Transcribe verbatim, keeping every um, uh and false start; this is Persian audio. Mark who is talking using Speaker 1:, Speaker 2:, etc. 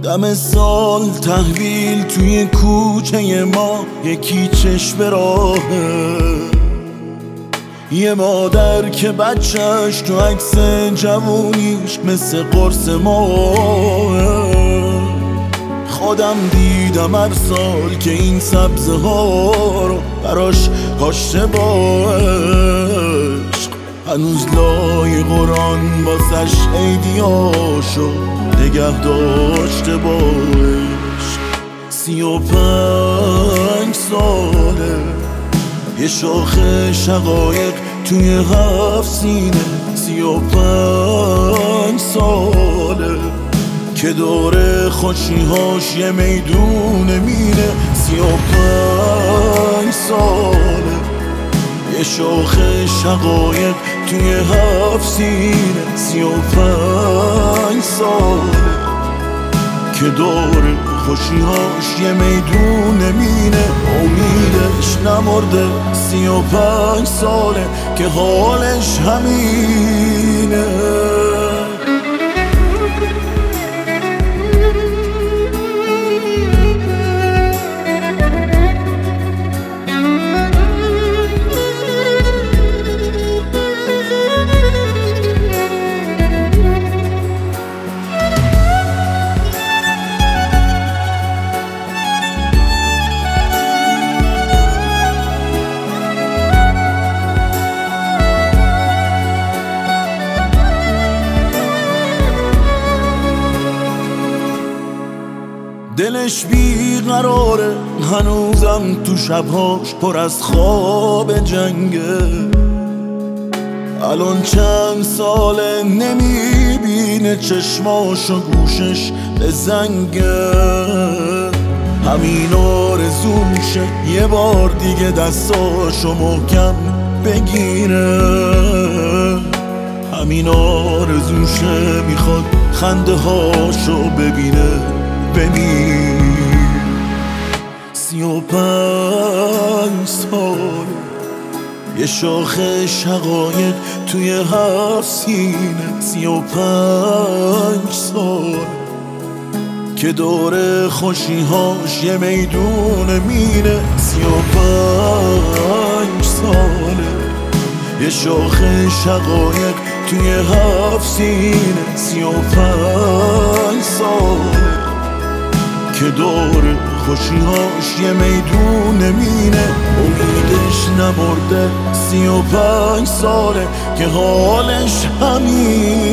Speaker 1: دم سال تحویل توی کوچه ما یکی چشم راهه، یه مادر که بچهش تو عکس جوونیش مثل قرص ماه. خودم دیدم هر سال که این سبزه ها رو براش کاشته با عشق، هنوز لای قرآن باسش عیدیاشو نگه داشته با عشق. سی و پنج ساله یه شاخه شقایق توی هفت سینه، سی و پنج ساله که دور خوشیهاش یه میدون مینه. سی و پنج ساله یه شاخه شقایق توی هفت سینه، سی و پنج ساله که دور خوشیهاش یه میدون مینه. امیدش نمرده، سی و پنج ساله که حالش همینه. دلش بیقراره هنوزم تو شبهاش پر از خواب جنگه. الان چند ساله نمیبینه چشماش و گوشش به زنگه. همین آرزو میشه یه بار دیگه دستاشو محکم بگیره. همین آرزوشه میخواد خنده هاشو ببینه ببین. سی و پنج سال یه شاخه شقایق توی هفت سینه، سی و پنج سال که دور خوشیهاش یه میدون مینه. سی و پنج ساله یه شاخه شقایق توی هفت سینه، سی و پنج ساله که دور خوشیهاش یه میدون مینه. امیدش نمرده، سی و پنج ساله که حالش همین